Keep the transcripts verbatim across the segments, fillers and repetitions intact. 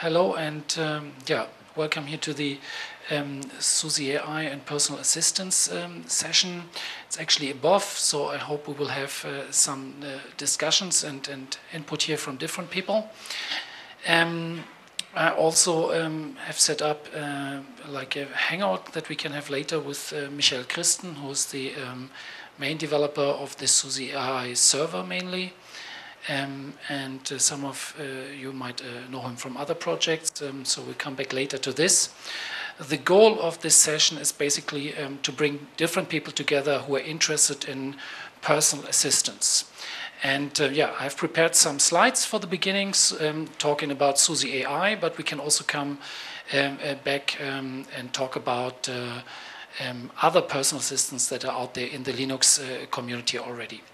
hello and um, yeah, welcome here to the um, SUSE A I and personal assistance um, session. It's actually above, so I hope we will have uh, some uh, discussions and, and input here from different people. Um, I also um, have set up uh, like a hangout that we can have later with uh, Michael Christen, who's the um, main developer of the SUSE A I server mainly. Um, and uh, some of uh, you might uh, know him from other projects, um, so we'll come back later to this. The goal of this session is basically um, to bring different people together who are interested in personal assistance. And uh, yeah, I've prepared some slides for the beginnings um, talking about SUSE A I, but we can also come um, uh, back um, and talk about uh, um, other personal assistants that are out there in the Linux uh, community already.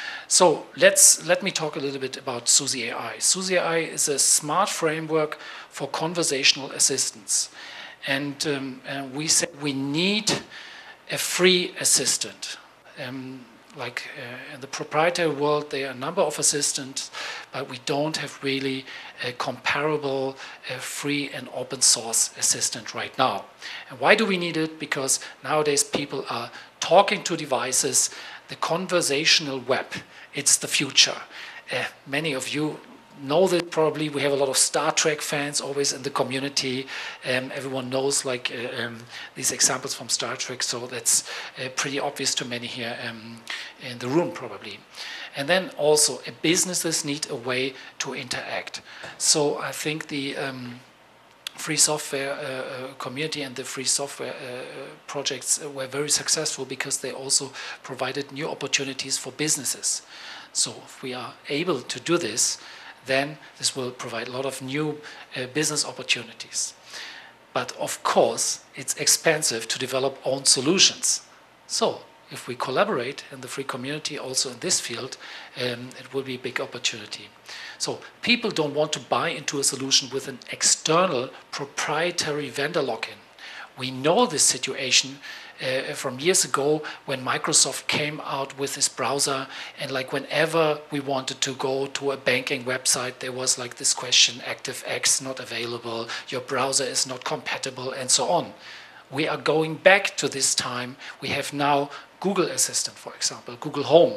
So let's let me talk a little bit about SUSE A I. SUSE A I is a smart framework for conversational assistance. And, um, and we said we need a free assistant. Um, like uh, in the proprietary world, there are a number of assistants, but we don't have really a comparable uh, free and open source assistant right now. And why do we need it? Because nowadays people are talking to devices. The conversational web, it's the future. Uh, many of you know that probably. We have a lot of Star Trek fans always in the community. Um, everyone knows like uh, um, these examples from Star Trek, so that's uh, pretty obvious to many here um, in the room probably. And then also uh, businesses need a way to interact. So I think the um, free software uh, community and the free software uh, projects were very successful because they also provided new opportunities for businesses. So if we are able to do this, then this will provide a lot of new uh, business opportunities. But of course, it's expensive to develop own solutions. So if we collaborate in the free community also in this field, um, it will be a big opportunity. So people don't want to buy into a solution with an external proprietary vendor lock-in. We know this situation uh, from years ago when Microsoft came out with this browser, and like whenever we wanted to go to a banking website, there was like this question, ActiveX not available, your browser is not compatible, and so on. We are going back to this time. We have now Google Assistant, for example, Google Home.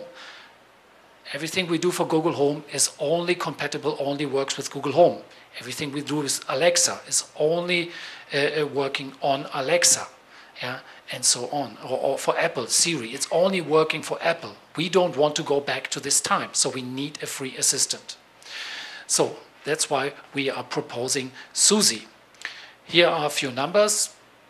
Everything we do for Google Home is only compatible, only works with Google Home. Everything we do with Alexa is only uh, working on Alexa, yeah, and so on. Or, or for Apple, Siri, it's only working for Apple. We don't want to go back to this time, so we need a free assistant. So that's why we are proposing SUSE. Here are a few numbers.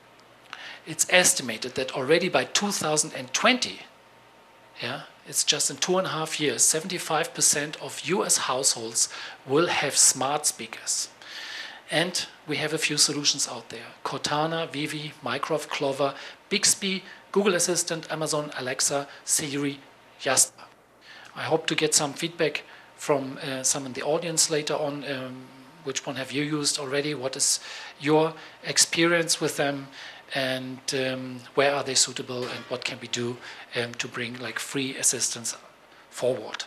It's estimated that already by two thousand twenty, yeah, it's just in two and a half years, seventy-five percent of U S households will have smart speakers. And we have a few solutions out there. Cortana, Vivi, Mycroft, Clover, Bixby, Google Assistant, Amazon, Alexa, Siri, Jasper. I hope to get some feedback from uh, some in the audience later on. Um, which one have you used already? What is your experience with them? And um, where are they suitable, and what can we do um, to bring like free assistance forward?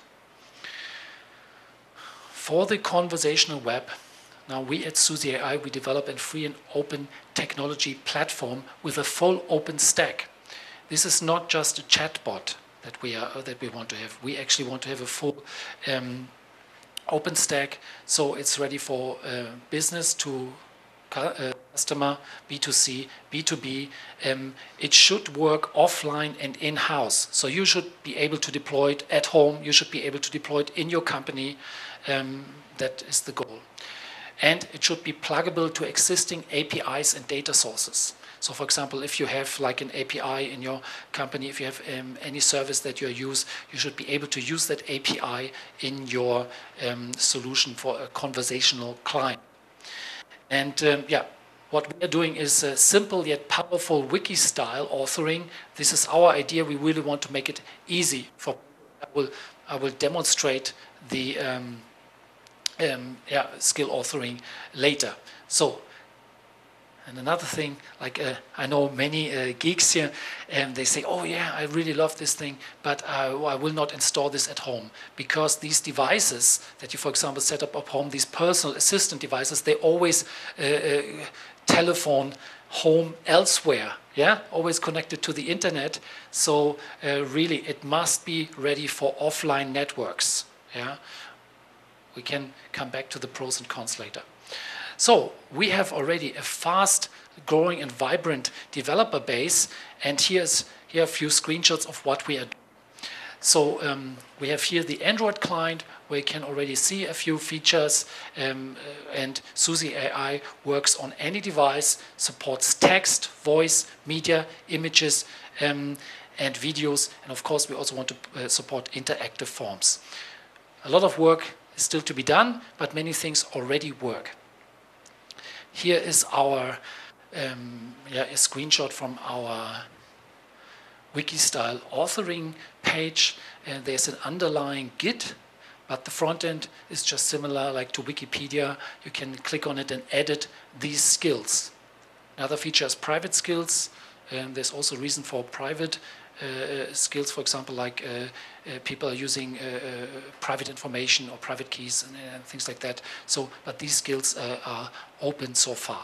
For the conversational web, now we at SUSE A I, we develop a free and open technology platform with a full open stack. This is not just a chatbot that we are that we want to have. We actually want to have a full um, open stack, so it's ready for uh, business to Uh, customer, B two C, B two B. Um, it should work offline and in-house. So you should be able to deploy it at home. You should be able to deploy it in your company. Um, that is the goal. And it should be pluggable to existing A P Is and data sources. So for example, if you have like an A P I in your company, if you have um, any service that you use, you should be able to use that A P I in your um, solution for a conversational client. And um, yeah, what we are doing is a simple yet powerful wiki-style authoring. This is our idea. We really want to make it easy for. I will I will demonstrate the um, um, yeah, skill authoring later. So And another thing, like uh, I know many uh, geeks here, and they say, oh yeah, I really love this thing, but uh, I will not install this at home, because these devices that you, for example, set up at home, these personal assistant devices, they always uh, uh, telephone home elsewhere, yeah, always connected to the internet. So uh, really, it must be ready for offline networks, yeah. We can come back to the pros and cons later. So we have already a fast growing and vibrant developer base, and here's here are a few screenshots of what we are doing. So um, we have here the Android client, where you can already see a few features, um, and SUSE A I works on any device, supports text, voice, media, images, um, and videos, and of course we also want to uh, support interactive forms. A lot of work is still to be done, but many things already work. Here is our um, yeah, a screenshot from our wiki-style authoring page, and there's an underlying Git, but the front end is just similar like to Wikipedia. You can click on it and edit these skills. Another feature is private skills, and there's also reason for private uh, skills, for example, like uh, uh, people are using uh, uh, private information or private keys and, and things like that. So, but these skills uh, are open so far.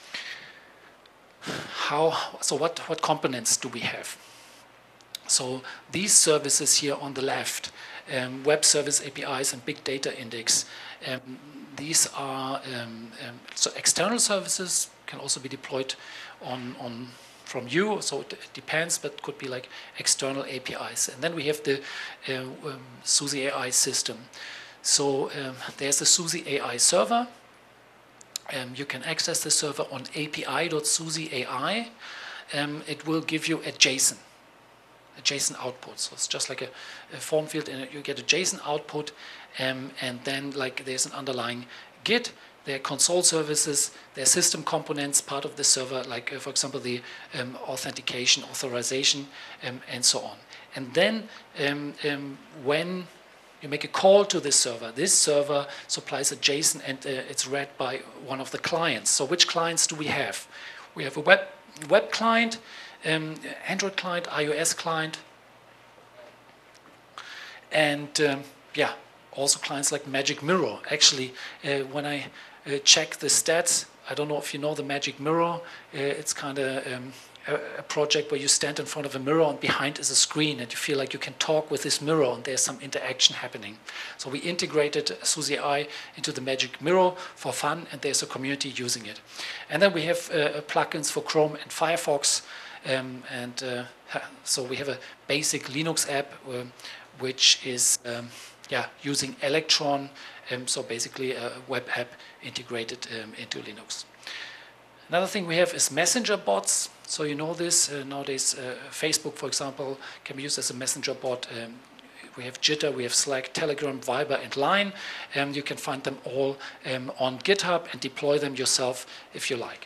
How, so what, what components do we have? So these services here on the left, um, web service A P Is and big data index, um, these are um, um, so external services, can also be deployed on, on from you, so it depends, but could be like external A P Is. And then we have the uh, um, SUSE A I system. So um, there's a SUSE A I server. Um, you can access the server on A P I dot SUSE A I. Um, it will give you a JSON, a JSON output. So it's just like a, a form field, and you get a JSON output, um, and then like there's an underlying Git. There are console services, there are system components, part of the server, like, uh, for example, the um, authentication, authorization, um, and so on. And then um, um, when you make a call to this server, this server supplies a JSON, and uh, it's read by one of the clients. So which clients do we have? We have a web, web client, um, Android client, iOS client, and um, yeah, also clients like Magic Mirror. Actually, uh, when I uh, check the stats, I don't know if you know the Magic Mirror. Uh, it's kind of um, a, a project where you stand in front of a mirror and behind is a screen, and you feel like you can talk with this mirror and there's some interaction happening. So we integrated SUSE A I into the Magic Mirror for fun, and there's a community using it. And then we have uh, plugins for Chrome and Firefox, um, and uh, so we have a basic Linux app uh, which is um, yeah, using Electron, um, so basically a web app integrated um, into Linux. Another thing we have is messenger bots. So you know this, uh, nowadays uh, Facebook, for example, can be used as a messenger bot. Um, we have Jitter, we have Slack, Telegram, Viber, and Line. And you can find them all um, on GitHub and deploy them yourself if you like.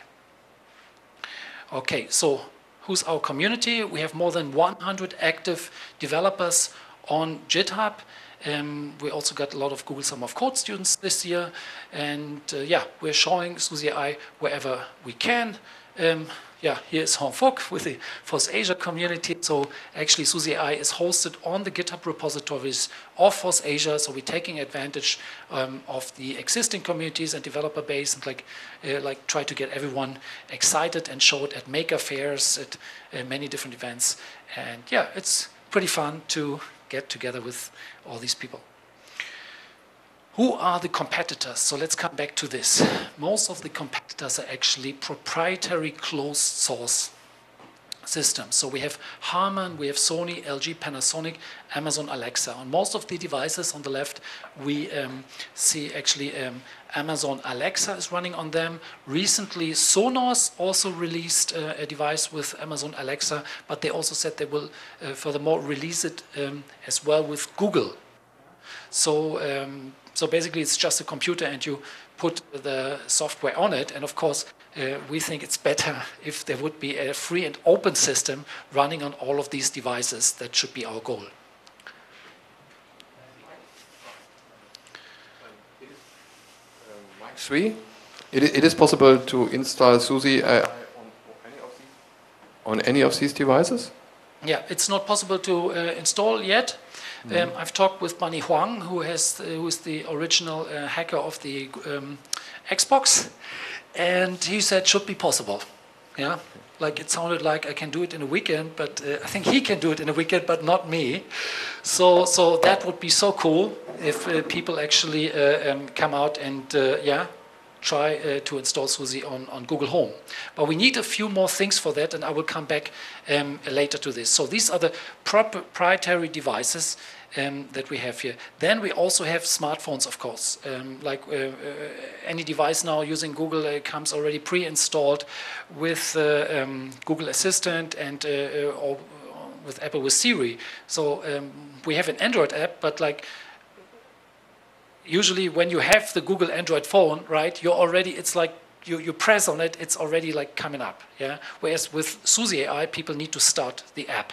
Okay, so who's our community? We have more than one hundred active developers on GitHub. Um, we also got a lot of Google Summer of Code students this year, and uh, yeah, we're showing SUSE A I wherever we can. Um, yeah, here's Hong Fook with the FOSS Asia community. So actually SUSE A I is hosted on the GitHub repositories of FOSS Asia, so we're taking advantage um, of the existing communities and developer base, and like, uh, like try to get everyone excited and show it at maker fairs, at uh, many different events. And yeah, it's pretty fun to get together with all these people. Who are the competitors? So let's come back to this. Most of the competitors are actually proprietary closed source systems. So we have Harman, we have Sony, L G, Panasonic, Amazon Alexa. On most of the devices on the left, we um, see actually um, Amazon Alexa is running on them. Recently, Sonos also released uh, a device with Amazon Alexa, but they also said they will uh, furthermore release it um, as well with Google. So, um, so basically it's just a computer and you put the software on it, and of course uh, we think it's better if there would be a free and open system running on all of these devices. That should be our goal. Three. It, it is possible to install SUSE uh, on, any of these, on any of these devices? Yeah, it's not possible to uh, install yet. Mm-hmm. um, I've talked with Bunny Huang, who has, uh, who is the original uh, hacker of the um, Xbox, and he said it should be possible. Yeah, like it sounded like I can do it in a weekend, but uh, I think he can do it in a weekend, but not me. So, so that would be so cool if uh, people actually uh, um, come out and uh, yeah, try uh, to install SUSE on, on Google Home. But we need a few more things for that, and I will come back um, later to this. So these are the proprietary devices um, that we have here. Then we also have smartphones, of course. Um, like uh, uh, any device now using Google uh, comes already pre-installed with uh, um, Google Assistant and uh, uh, or with Apple with Siri. So um, we have an Android app, but like usually when you have the Google Android phone, right, you're already, it's like you, you press on it, it's already like coming up, yeah? Whereas with SUSE A I, people need to start the app.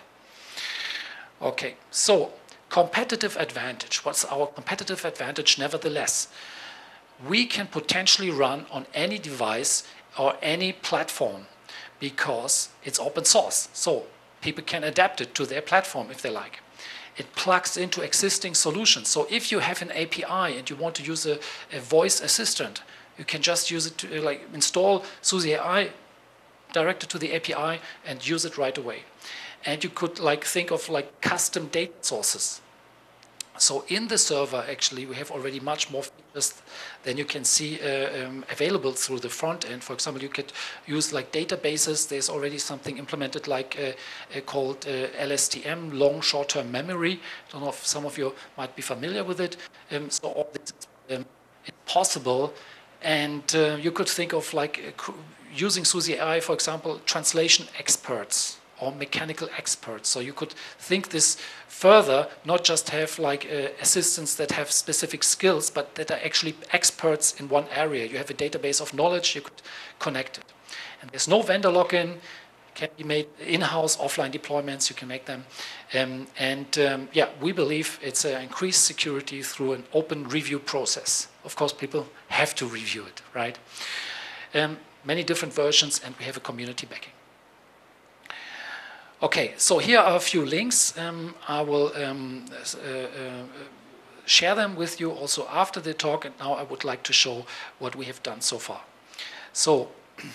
Okay, so competitive advantage. What's our competitive advantage nevertheless? We can potentially run on any device or any platform because it's open source. So people can adapt it to their platform if they like. It plugs into existing solutions. So if you have an A P I and you want to use a, a voice assistant, you can just use it to uh, like install SUSE A I, direct it to the A P I, and use it right away. And you could like think of like custom data sources. So in the server, actually, we have already much more features than you can see uh, um, available through the front end. For example, you could use like databases. There's already something implemented like uh, uh, called uh, L S T M, long short-term memory. I don't know if some of you might be familiar with it. Um, so all this is um, possible. And uh, you could think of like uh, using SUSE A I, for example, translation experts or mechanical experts. So you could think this further, not just have like uh, assistants that have specific skills, but that are actually experts in one area. You have a database of knowledge, you could connect it. And there's no vendor lock-in, can be made in-house, offline deployments, you can make them. Um, and um, yeah, we believe it's an increased security through an open review process. Of course, people have to review it, right? Um, many different versions, and we have a community backing. Okay, so here are a few links. Um, I will um, uh, uh, share them with you also after the talk, and now I would like to show what we have done so far. So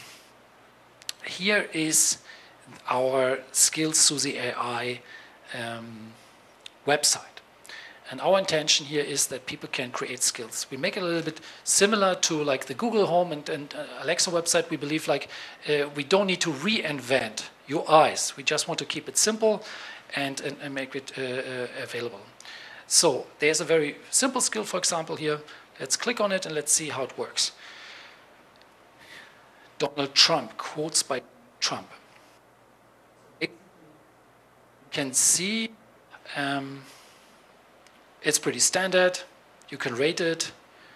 here is our Skills SUSE A I um, website. And our intention here is that people can create skills. We make it a little bit similar to like the Google Home and, and uh, Alexa website. We believe like uh, we don't need to reinvent U Is. We just want to keep it simple and, and, and make it uh, uh, available. So there's a very simple skill, for example, here. Let's click on it and let's see how it works. Donald Trump, quotes by Trump. You can see um, it's pretty standard. You can rate it.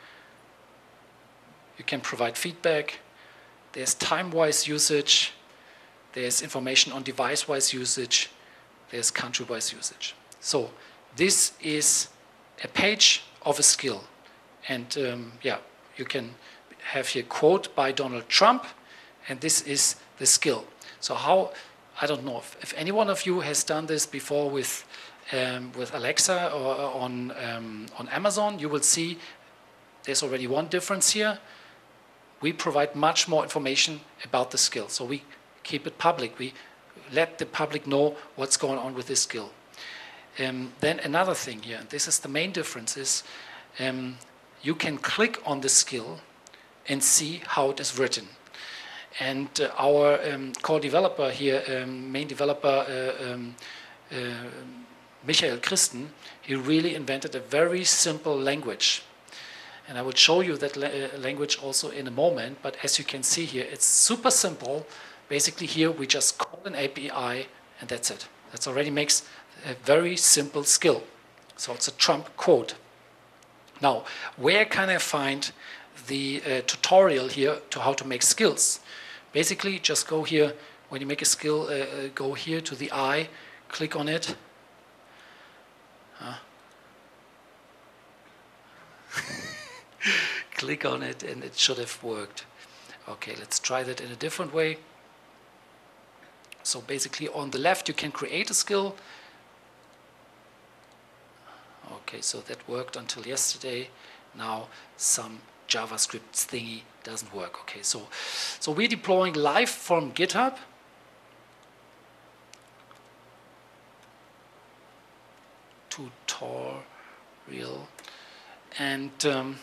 You can provide feedback. There's time-wise usage. There's information on device-wise usage. There's country-wise usage. So this is a page of a skill. And um, yeah, you can have here quote by Donald Trump, and this is the skill. So how, I don't know, if, if any one of you has done this before with, um, with Alexa or on, um, on Amazon, you will see there's already one difference here. We provide much more information about the skill. So we keep it public. We let the public know what's going on with this skill. Um, then another thing here, and this is the main difference, is um, you can click on the skill and see how it is written. And uh, our um, core developer here, um, main developer, uh, um, uh, Michael Christen, he really invented a very simple language. And I will show you that la uh, language also in a moment, but as you can see here, it's super simple. Basically here we just call an A P I and that's it. That already makes a very simple skill. So it's a Trump quote. Now, where can I find the uh, tutorial here to how to make skills? Basically, just go here, when you make a skill, uh, uh, go here to the eye, click on it. Huh? click on it and it should have worked. Okay, let's try that in a different way. So basically on the left you can create a skill. Okay, so that worked until yesterday. Now some JavaScript thingy doesn't work. Okay, so, so we're deploying live from GitHub. Tutorial. And um,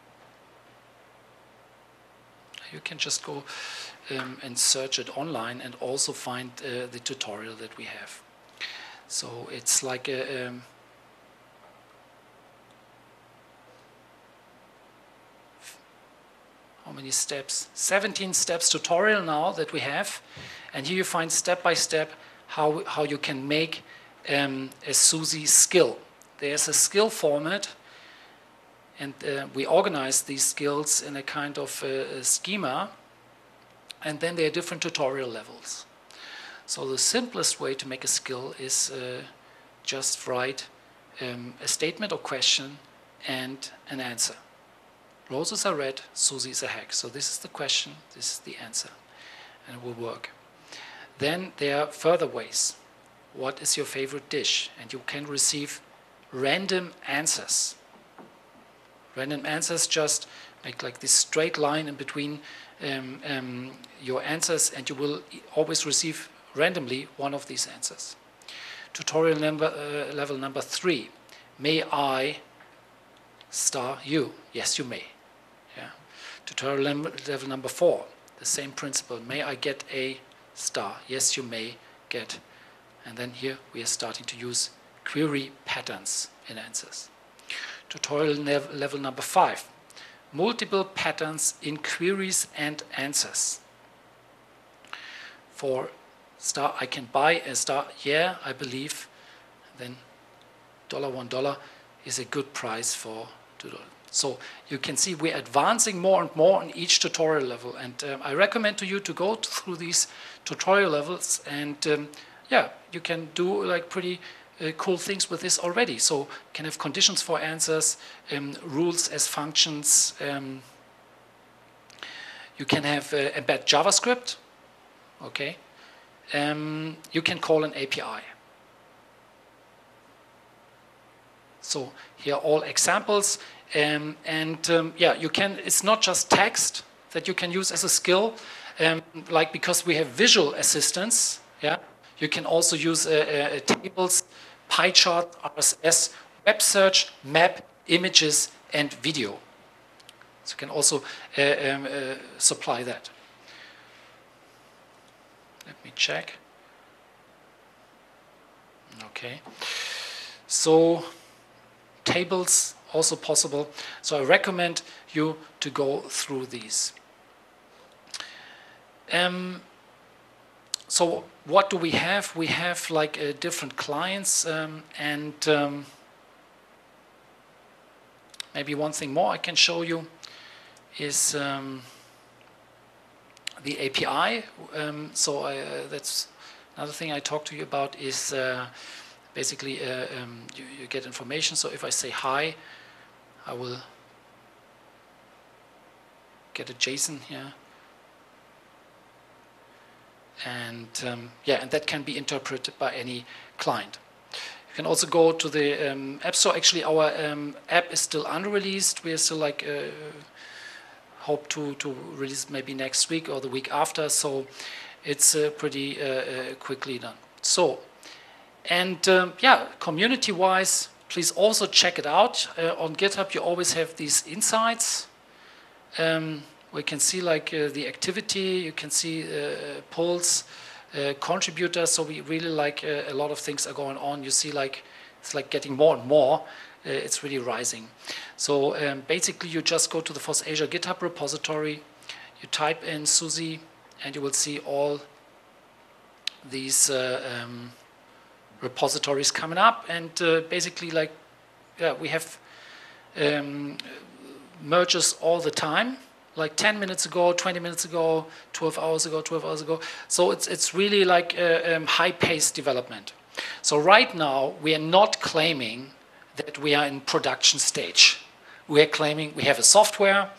you can just go um, and search it online and also find uh, the tutorial that we have. So it's like a... Um, how many steps? seventeen steps tutorial now that we have. And here you find step by step how, how you can make um, a SUSE skill. There's a skill format, and uh, we organize these skills in a kind of uh, schema, and then there are different tutorial levels. So the simplest way to make a skill is uh, just write um, a statement or question and an answer. Roses are red, SUSE is a hack. So this is the question, this is the answer, and it will work. Then there are further ways. What is your favorite dish? And you can receive random answers. Random answers just make like this straight line in between um, um, your answers, and you will always receive randomly one of these answers. Tutorial number, uh, level number three. May I star you? Yes, you may. Yeah. Tutorial level number four. The same principle. May I get a star? Yes, you may get. And then here we are starting to use query patterns in answers. Tutorial level number five. Multiple patterns in queries and answers. For star, I can buy a star. Yeah, I believe. Then dollar one dollar is a good price for two dollars. So you can see we're advancing more and more on each tutorial level. And um, I recommend to you to go through these tutorial levels, and um, yeah, you can do like pretty uh, cool things with this already. So you can have conditions for answers, um, rules as functions. Um, you can have uh, embed JavaScript. Okay. Um, you can call an A P I. So here are all examples. Um, and um, yeah, you can, it's not just text that you can use as a skill, um, like because we have visual assistance, yeah, you can also use uh, uh, tables, pie chart, R S S, web search, map, images, and video. So you can also uh, um, uh, supply that. Let me check. Okay. So tables also possible. So I recommend you to go through these. Um, so what do we have? We have like uh, different clients, um, and um, maybe one thing more I can show you is um, the A P I. Um, so I, uh, that's another thing I talked to you about is uh, basically uh, um, you, you get information. So if I say hi, I will get a JSON here, and um, yeah, and that can be interpreted by any client. You can also go to the um, App Store. Actually, our um, app is still unreleased. We are still like uh, hope to to release maybe next week or the week after. So it's uh, pretty uh, uh, quickly done. So and um, yeah, community-wise, please also check it out. Uh, on GitHub, you always have these insights. Um, we can see like uh, the activity, you can see uh, polls, uh, contributors. So we really like uh, a lot of things are going on. You see like it's like getting more and more. Uh, it's really rising. So um, basically, you just go to the FOSS Asia GitHub repository. You type in SUSE, and you will see all these uh, um, repositories coming up, and uh, basically like yeah, we have um, merges all the time, like ten minutes ago, twenty minutes ago, twelve hours ago, twelve hours ago. So it's it's really like uh, um, high-paced development. So right now we are not claiming that we are in production stage. We are claiming we have a software,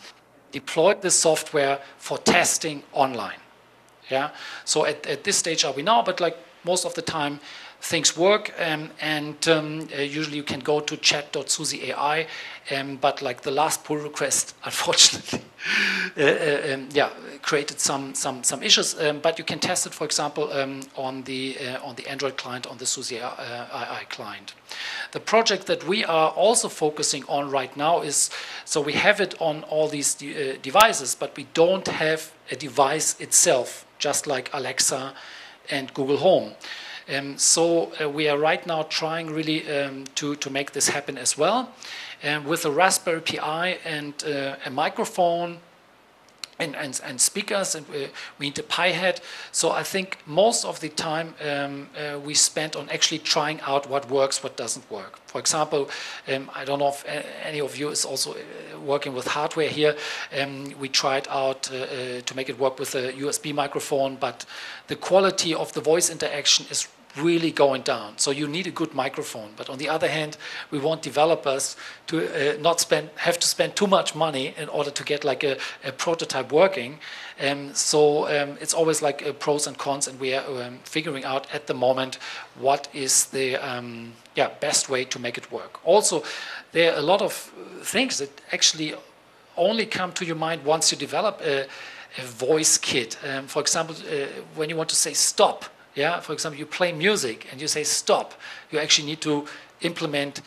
deployed the software for testing online. Yeah. So at, at this stage are we now, but like most of the time things work, um, and um, uh, usually you can go to chat dot suzy dot A I, um, but like the last pull request, unfortunately, uh, uh, um, yeah, created some some some issues. Um, but you can test it, for example, um, on the uh, on the Android client, on the SUSY uh, A I client. The project that we are also focusing on right now is, so we have it on all these de uh, devices, but we don't have a device itself, just like Alexa and Google Home. Um, so uh, we are right now trying really um, to, to make this happen as well. Um, with a Raspberry Pi and uh, a microphone and, and, and speakers, and we, we need a Pi head. So I think most of the time um, uh, we spent on actually trying out what works, what doesn't work. For example, um, I don't know if any of you is also working with hardware here. Um, we tried out uh, uh, to make it work with a U S B microphone, but the quality of the voice interaction is really going down. So you need a good microphone. But on the other hand, we want developers to uh, not spend, have to spend too much money in order to get like a, a prototype working. Um, so um, it's always like uh, pros and cons, and we are um, figuring out at the moment what is the um, yeah, best way to make it work. Also, there are a lot of things that actually only come to your mind once you develop a, a voice kit. Um, for example, uh, when you want to say stop, yeah, for example, you play music and you say stop, you actually need to implement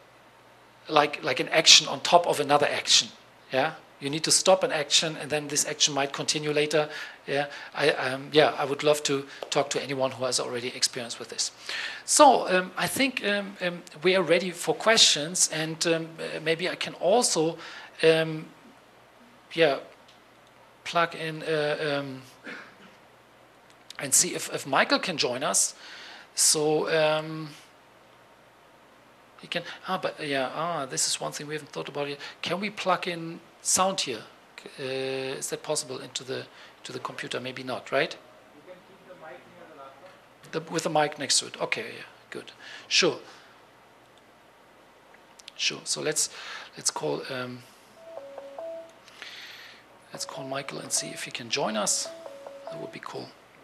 like, like an action on top of another action. Yeah, you need to stop an action, and then this action might continue later. Yeah, I, um, yeah, I would love to talk to anyone who has already experience with this. So um, I think um, um, we are ready for questions, and um, maybe I can also, um, yeah, plug in. Uh, um, and see if, if Michael can join us. So um, he can, ah, but yeah, ah, this is one thing we haven't thought about yet. Can we plug in sound here? Uh, is that possible into the to the computer? Maybe not, right? You can keep the mic near the laptop. The, with the mic next to it. Okay, yeah, good. Sure. Sure. So let's let's call um, let's call Michael and see if he can join us. That would be cool.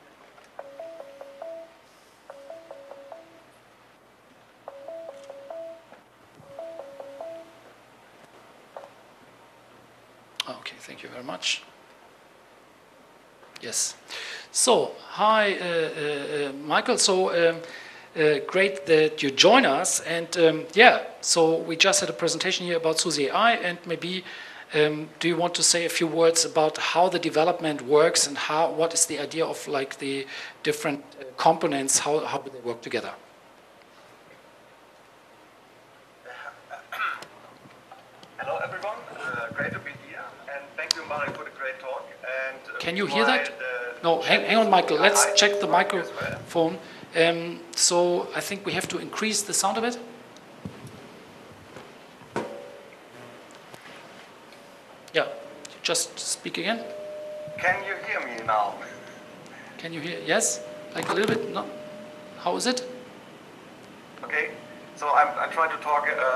Okay, thank you very much. Yes. So, hi, uh, uh, Michael. So, um, uh, great that you join us. And um, yeah, so we just had a presentation here about SUSY A I, and maybe um, do you want to say a few words about how the development works and how what is the idea of like the different components? How how do they work together? Hello, everyone. Uh, great to be here, and thank you, Mario, for the great talk. And uh, can you hear that? No, hang, hang on, Michael. Let's check the microphone. Um, so I think we have to increase the sound a bit. Yeah, just speak again. Can you hear me now? Can you hear? Yes, like a little bit. No, how is it? Okay, so I'm, I'm trying to talk. Uh,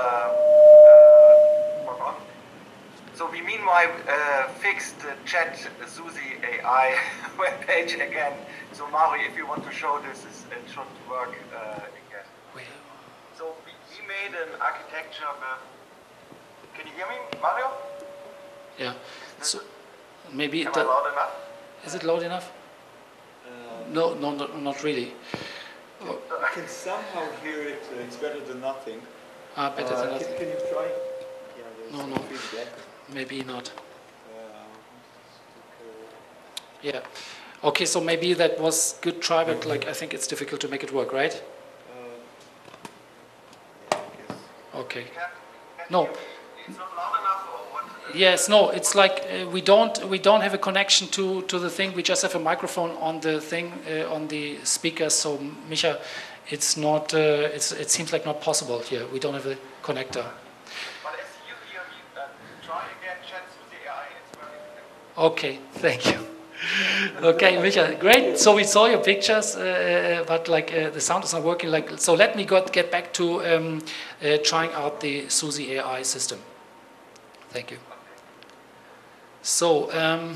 uh, so we meanwhile uh, fixed the chat SUSY A I webpage again. So Mari, if you want to show this, it should work uh, again. Wait. So we, we made an architecture. With, can you hear me, Mario? Yeah. So maybe Am the, I loud enough? Is it loud enough? Uh, no, no, no, not really. Oh. I can somehow hear it. Uh, it's better than nothing. Ah, better uh, than nothing. Can, can you try? Yeah, no, no. Feedback. Maybe not. Uh, yeah. Okay, so maybe that was good try, but like I think it's difficult to make it work, right? Uh, yeah, I guess. Okay. Can, can No. you, it's not loud enough, or what? Yes, no. It's like uh, we don't we don't have a connection to to the thing. We just have a microphone on the thing uh, on the speakers. So Micha, it's not. Uh, it's it seems like not possible here. We don't have a connector. But as you hear me, uh, try again chat SUSY A I. It's very Okay, thank you. Okay, Micha, great. So we saw your pictures, uh, but like uh, the sound is not working. Like so, let me go, get back to um, uh, trying out the SUSY A I system. Thank you. So, um,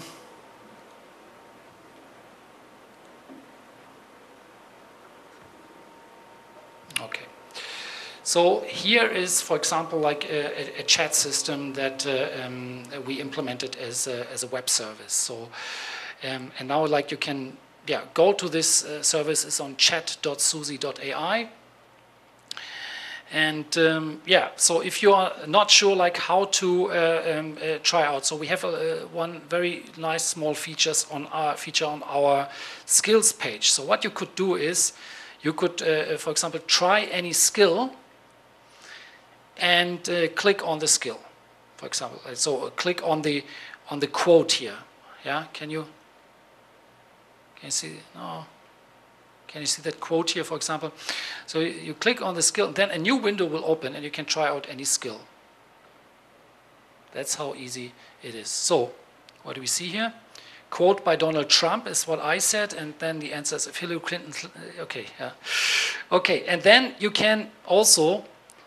okay. So here is, for example, like a, a chat system that uh, um, we implemented as a, as a web service. So, um, and now like you can, yeah, go to this uh, service. It's on chat dot suzy dot A I. And um, yeah, so if you are not sure like how to uh, um, uh, try out, so we have a, one very nice small features on our feature on our skills page. So what you could do is, you could, uh, for example, try any skill and uh, click on the skill, for example. So uh, click on the on the quote here. Yeah, can you can you see? No. Can you see that quote here, for example? So you click on the skill, then a new window will open and you can try out any skill. That's how easy it is. So what do we see here? Quote by Donald Trump is what I said, and then the answer is if Hillary Clinton, okay, yeah. Okay, and then you can also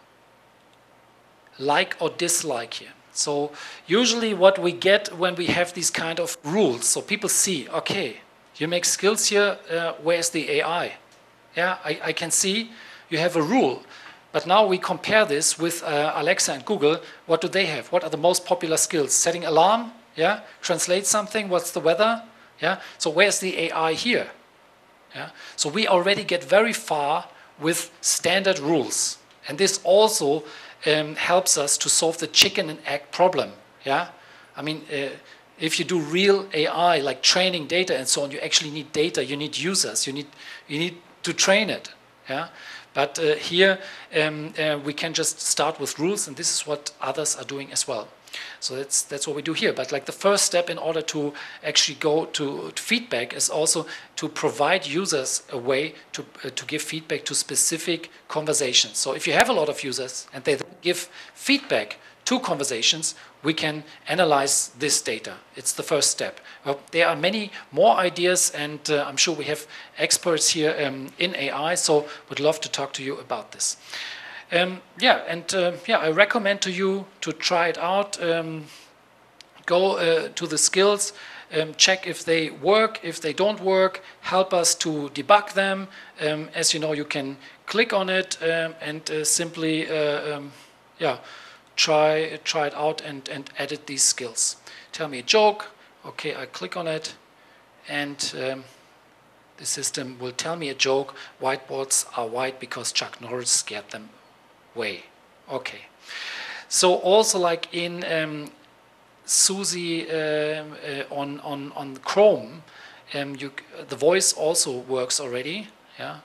like or dislike here. So usually what we get when we have these kind of rules, so people see, okay, you make skills here, uh, where's the A I? Yeah, I, I can see you have a rule. But now we compare this with uh, Alexa and Google. What do they have? What are the most popular skills? Setting alarm, yeah? Translate something, what's the weather? Yeah? So where's the A I here? Yeah? So we already get very far with standard rules. And this also um, helps us to solve the chicken and egg problem. Yeah? I mean, uh, if you do real A I, like training data and so on, you actually need data, you need users, you need, you need to train it. Yeah? But uh, here um, uh, we can just start with rules, and this is what others are doing as well. So that's, that's what we do here. But like the first step in order to actually go to, to feedback is also to provide users a way to, uh, to give feedback to specific conversations. So if you have a lot of users and they give feedback to conversations, we can analyze this data. It's the first step. Well, there are many more ideas, and uh, I'm sure we have experts here um, in A I, so would love to talk to you about this. Um, yeah, and uh, yeah, I recommend to you to try it out. Um, go uh, to the skills, um, check if they work, if they don't work, help us to debug them. Um, as you know, you can click on it um, and uh, simply, uh, um, yeah, try try it out and, and edit these skills. Tell me a joke. Okay, I click on it, and um, the system will tell me a joke. Whiteboards are white because Chuck Norris scared them away. Okay. So also like in um, Suzy um, uh, on on on Chrome, um, you the voice also works already. Yeah.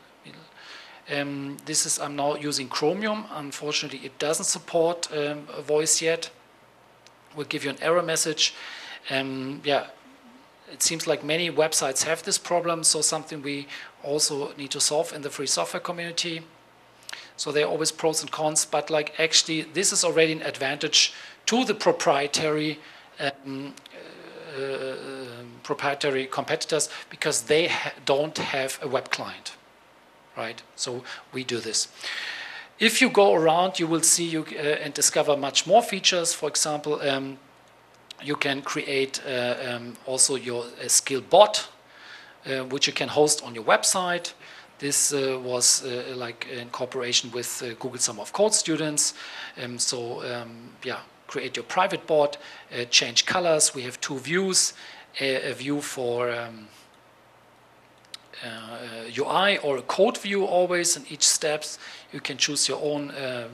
Um, this is, I'm now using Chromium. Unfortunately, it doesn't support um, a voice yet. We'll give you an error message. Um, yeah, it seems like many websites have this problem, so something we also need to solve in the free software community. So there are always pros and cons, but like actually this is already an advantage to the proprietary um, uh, proprietary competitors because they ha don't have a web client. Right, so we do this. If you go around, you will see you uh, and discover much more features. For example, um, you can create uh, um, also your uh, skill bot, uh, which you can host on your website. This uh, was uh, like in cooperation with uh, Google Summer of Code students. Um, so um, yeah, create your private bot, uh, change colors. We have two views, a, a view for um, Uh, U I or a code view always, in each steps you can choose your own um,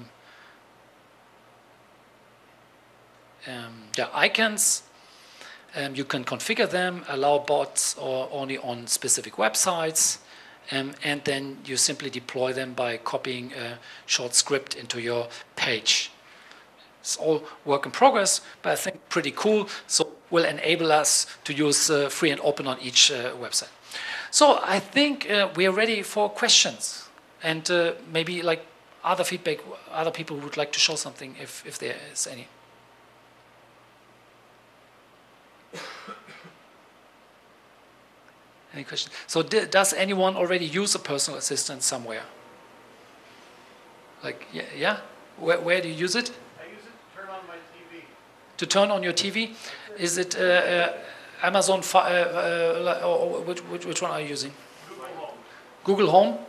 um, yeah, icons. Um, you can configure them, allow bots or only on specific websites, um, and then you simply deploy them by copying a short script into your page. It's all work in progress, but I think pretty cool, so will enable us to use uh, free and open on each uh, website. So I think uh, we are ready for questions, and uh, maybe like other feedback, other people would like to show something if, if there is any. Any questions? So does anyone already use a personal assistant somewhere? Like, yeah? yeah? Where, where do you use it? I use it to turn on my T V. to turn on your T V? Is it uh, uh, Amazon, fi uh, uh, or which, which, which one are you using? Google Home. Google Home.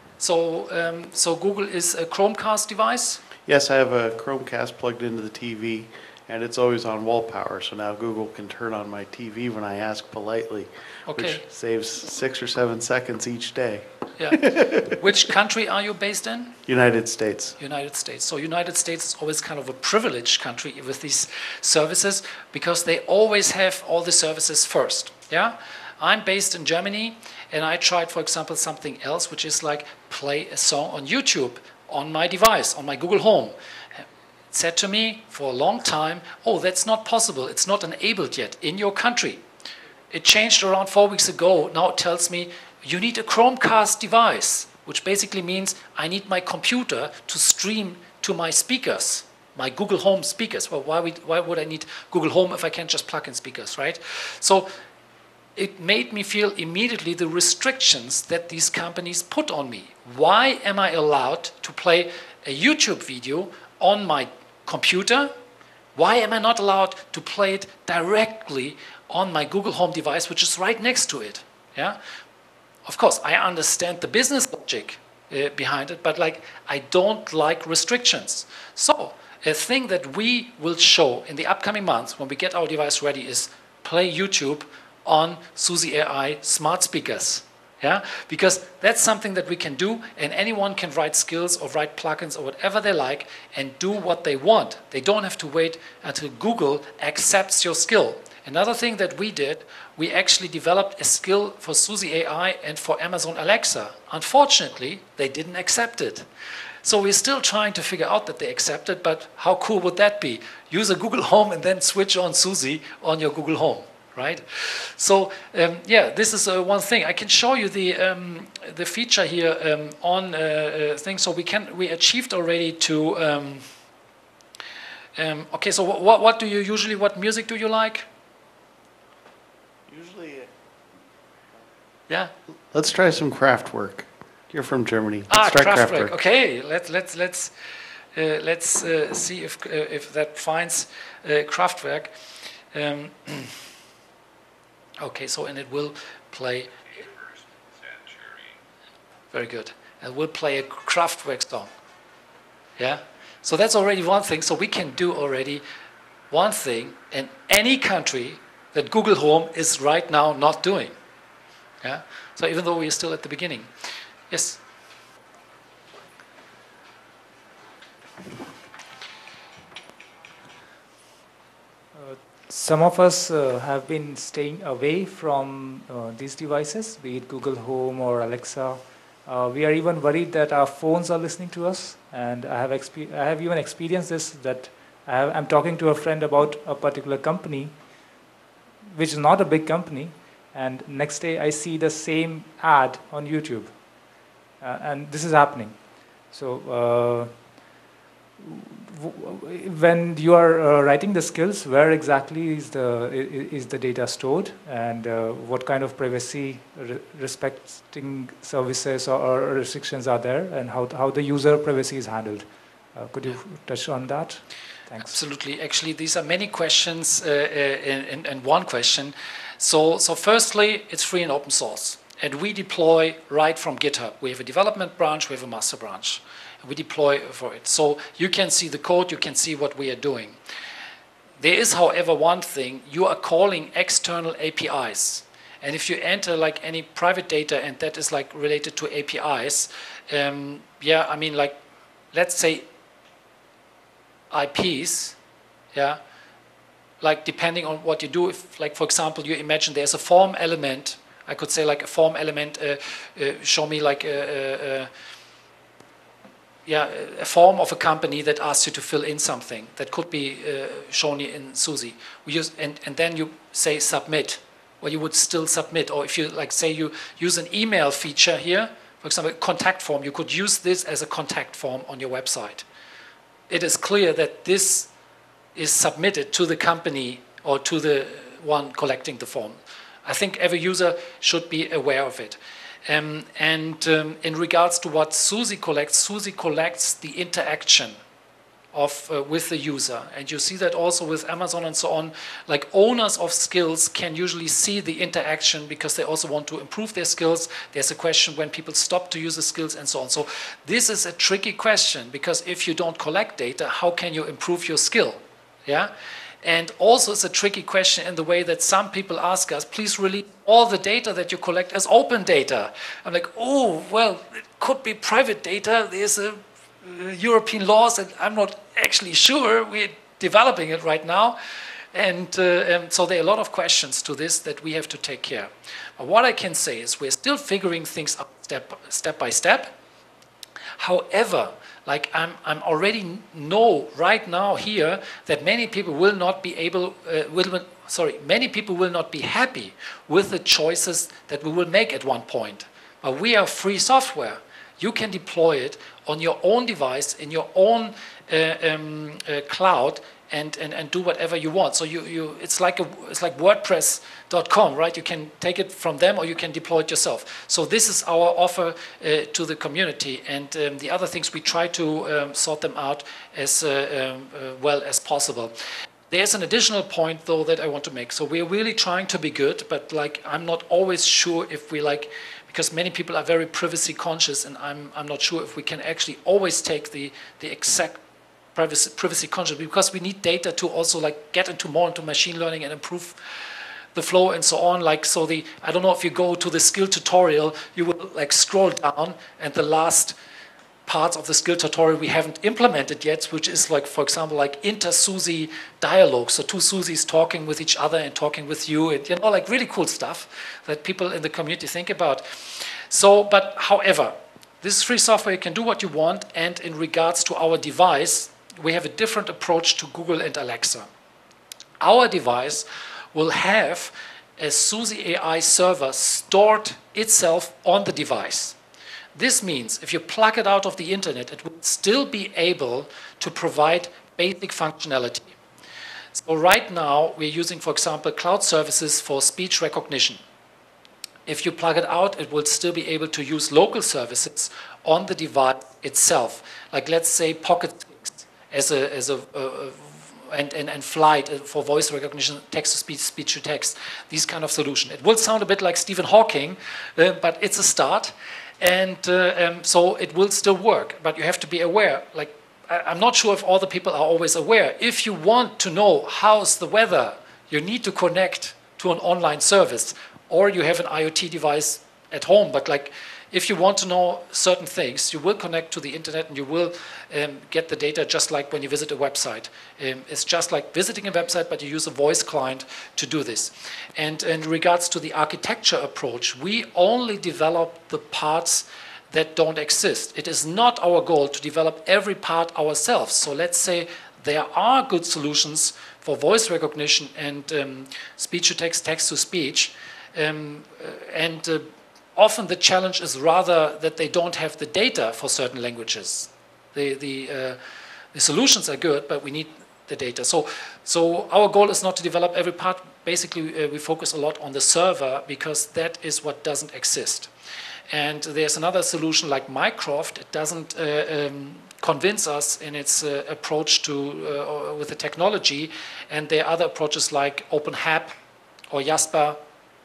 So, um, so Google is a Chromecast device? Yes, I have a Chromecast plugged into the T V, and it's always on wall power, so now Google can turn on my T V when I ask politely, Okay. which saves six or seven seconds each day. Yeah. Which country are you based in? United States. United States. So United States is always kind of a privileged country with these services because they always have all the services first. Yeah. I'm based in Germany, and I tried, for example, something else, which is like play a song on YouTube on my device, on my Google Home. It said to me for a long time, oh, that's not possible. It's not enabled yet in your country. It changed around four weeks ago. Now it tells me you need a Chromecast device, which basically means I need my computer to stream to my speakers, my Google Home speakers. Well, why, we, why would I need Google Home if I can't just plug in speakers, right? So it made me feel immediately the restrictions that these companies put on me. Why am I allowed to play a YouTube video on my computer? Why am I not allowed to play it directly on my Google Home device, which is right next to it? Yeah. Of course, I understand the business logic uh, behind it, but like I don't like restrictions. So a thing that we will show in the upcoming months when we get our device ready is play YouTube on SUSE A I smart speakers. Yeah, because that's something that we can do, and anyone can write skills or write plugins or whatever they like and do what they want. They don't have to wait until Google accepts your skill. Another thing that we did, we actually developed a skill for SUSE A I and for Amazon Alexa. Unfortunately, they didn't accept it. So we're still trying to figure out that they accept it, but how cool would that be? Use a Google Home and then switch on SUSE on your Google Home, right? So um, yeah, this is uh, one thing. I can show you the um, the feature here um, on uh, uh, things. So we can we achieved already to. Um, um, okay, so what what do you usually? What music do you like? Usually, Yeah. let's try some Kraftwerk. You're from Germany. Let's Ah, try Kraftwerk. Okay, let's let's let's uh, let's uh, see if uh, if that finds uh, Kraftwerk. Um, okay, so and it will play. Very good. It will play a Kraftwerk song. Yeah. So that's already one thing. So we can do already one thing in any country that Google Home is right now not doing. Yeah. So even though we're still at the beginning. Yes. Uh, some of us uh, have been staying away from uh, these devices, be it Google Home or Alexa. Uh, we are even worried that our phones are listening to us, and I have expe I have even experienced this, that I have, I'm talking to a friend about a particular company, which is not a big company, and next day I see the same ad on YouTube. Uh, and this is happening. So uh, when you are uh, writing the skills, where exactly is the is the data stored, and uh, what kind of privacy re respecting services or, or restrictions are there, and how how the user privacy is handled? Uh, could you touch on that? Thanks. Absolutely. Actually, these are many questions uh, in, in, in one question. So, so firstly, it's free and open source. And we deploy right from GitHub. We have a development branch, we have a master branch. And we deploy for it. So you can see the code, you can see what we are doing. There is, however, one thing. You are calling external A P Is. And if you enter like any private data and that is like related to A P Is, um, yeah, I mean like, let's say I Ps, yeah, like depending on what you do, if like for example you imagine there's a form element, I could say like a form element, uh, uh, show me like a, a, a, yeah, a form of a company that asks you to fill in something that could be uh, shown in SUSE. We use, and, and then you say submit, or you would still submit. Or if you like say you use an email feature here, for example, contact form, you could use this as a contact form on your website. It is clear that this is submitted to the company or to the one collecting the form. I think every user should be aware of it. Um, and um, in regards to what SUSE collects, SUSE collects the interaction of uh, with the user. And you see that also with Amazon and so on. Like owners of skills can usually see the interaction because they also want to improve their skills. There's a question when people stop to use the skills and so on. So this is a tricky question because if you don't collect data, how can you improve your skill? Yeah. And also it's a tricky question in the way that some people ask us, please release all the data that you collect as open data. I'm like, oh, well, it could be private data. There's a uh, European laws and I'm not actually sure. We're developing it right now. And, uh, and so there are a lot of questions to this that we have to take care. But what I can say is we're still figuring things out step, step by step. However, like I'm, I'm already know right now here that many people will not be able, uh, will, sorry, many people will not be happy with the choices that we will make at one point. But we are free software. You can deploy it on your own device, in your own uh, um, uh, cloud, and, and, and do whatever you want. So you, you, it's like a, it's like WordPress dot com, right? You can take it from them or you can deploy it yourself. So this is our offer uh, to the community. And um, the other things, we try to um, sort them out as uh, um, uh, well as possible. There's an additional point, though, that I want to make. So we're really trying to be good, but like I'm not always sure if we like, because many people are very privacy conscious, and I'm, I'm not sure if we can actually always take the, the exact privacy, privacy conscious, because we need data to also like get into more into machine learning and improve the flow and so on. Like, so the, I don't know if you go to the skill tutorial, you will like scroll down and the last parts of the skill tutorial we haven't implemented yet, which is like, for example, like inter-SUSE dialogue. So two SUSEs talking with each other and talking with you, and you know, like really cool stuff that people in the community think about. So, but however, this is free software, you can do what you want, and in regards to our device, we have a different approach to Google and Alexa. Our device will have a SUSE A I server stored itself on the device. This means if you plug it out of the internet, it will still be able to provide basic functionality. So right now, we're using, for example, cloud services for speech recognition. If you plug it out, it will still be able to use local services on the device itself. Like let's say Pocket as a, as a, uh, and, and, and Flight for voice recognition, text-to-speech, speech-to-text, these kind of solution. It will sound a bit like Stephen Hawking, uh, but it's a start. And uh, um, so it will still work, but you have to be aware. Like, I, I'm not sure if all the people are always aware. If you want to know how's the weather, you need to connect to an online service, or you have an IoT device at home. But like, if you want to know certain things, you will connect to the internet and you will um, get the data just like when you visit a website. Um, it's just like visiting a website, but you use a voice client to do this. And in regards to the architecture approach, we only develop the parts that don't exist. It is not our goal to develop every part ourselves. So let's say there are good solutions for voice recognition and um, speech-to-text, text-to-speech, um, and uh, often the challenge is rather that they don't have the data for certain languages. The, the, uh, the solutions are good, but we need the data. So, so our goal is not to develop every part. Basically, uh, we focus a lot on the server because that is what doesn't exist. And there's another solution like Mycroft. It doesn't uh, um, convince us in its uh, approach to uh, with the technology. And there are other approaches like OpenHAB or Jasper.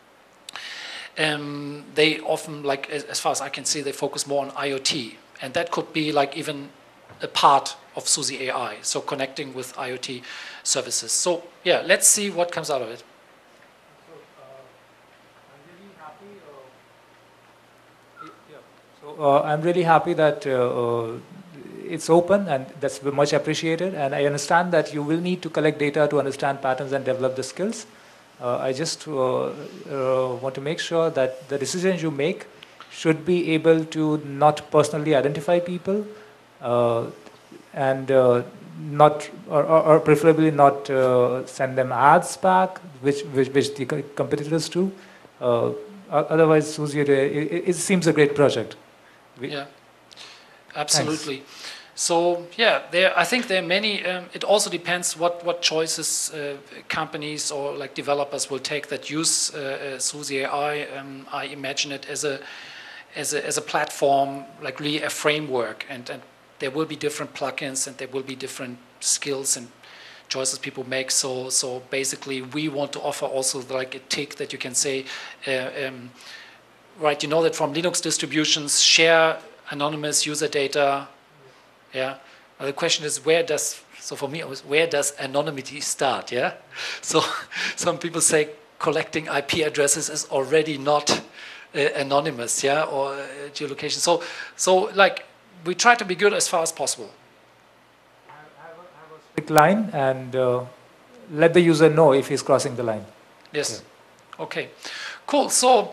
Um, they often, like as far as I can see, they focus more on IoT, and that could be like even a part of SUSE A I, so connecting with IoT services. So yeah, let's see what comes out of it. So, uh, I'm really happy. Uh, yeah. So uh, I'm really happy that uh, uh, it's open, and that's much appreciated. And I understand that you will need to collect data to understand patterns and develop the skills. Uh, I just uh, uh, want to make sure that the decisions you make should be able to not personally identify people uh, and uh, not, or, or preferably not uh, send them ads back, which which, which the competitors do. Uh, otherwise, SUSE, it, it seems a great project. We, yeah, absolutely. Thanks. So yeah, there. I think there are many. Um, it also depends what what choices uh, companies or like developers will take that use uh, uh, SUSE A I. Um, I imagine it as a as a as a platform, like really a framework, and and there will be different plugins and there will be different skills and choices people make. So, so basically, we want to offer also like a tick that you can say, uh, um, right? You know that from Linux distributions share anonymous user data. Yeah. Now the question is, where does so for me it was where does anonymity start? Yeah. So some people say collecting I P addresses is already not uh, anonymous. Yeah, or uh, geolocation. So so like we try to be good as far as possible. Strict line and uh, let the user know if he's crossing the line. Yes. Okay. Cool. So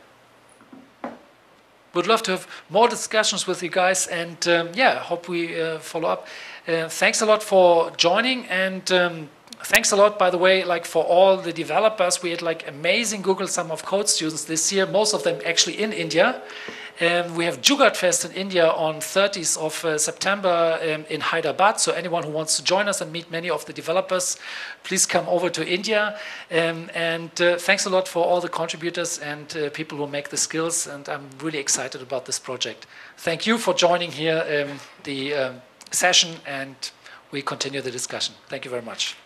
would love to have more discussions with you guys, and um, yeah, hope we uh, follow up. Uh, thanks a lot for joining, and um, thanks a lot, by the way, like for all the developers. We had like amazing Google Summer of Code students this year, most of them actually in India. Um, we have Jugaad Fest in India on thirtieth of uh, September um, in Hyderabad. So anyone who wants to join us and meet many of the developers, please come over to India. Um, and uh, thanks a lot for all the contributors and uh, people who make the skills. And I'm really excited about this project. Thank you for joining here um, the um, session, and we continue the discussion. Thank you very much.